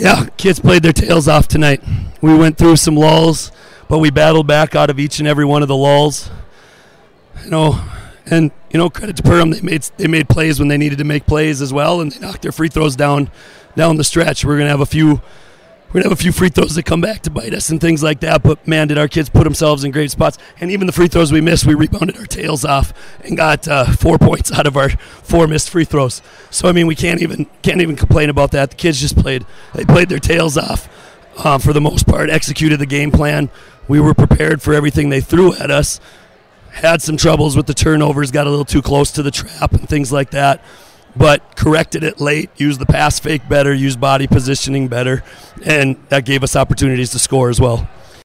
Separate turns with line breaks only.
Yeah, kids played their tails off tonight. We went through some lulls, but we battled back out of each and every one of the lulls. And credit to Perham, they made plays when they needed to make plays as well, and they knocked their free throws down the stretch. We're gonna have a few free throws that come back to bite us and things like that. But man, did our kids put themselves in great spots. And even the free throws we missed, we rebounded our tails off and got 4 points out of our 4 missed free throws. So I mean, we can't even complain about that. The kids just played their tails off for the most part, executed the game plan. We were prepared for everything they threw at us. Had some troubles with the turnovers, got a little too close to the trap and things like that, but corrected it late, used the pass fake better, used body positioning better, and that gave us opportunities to score as well.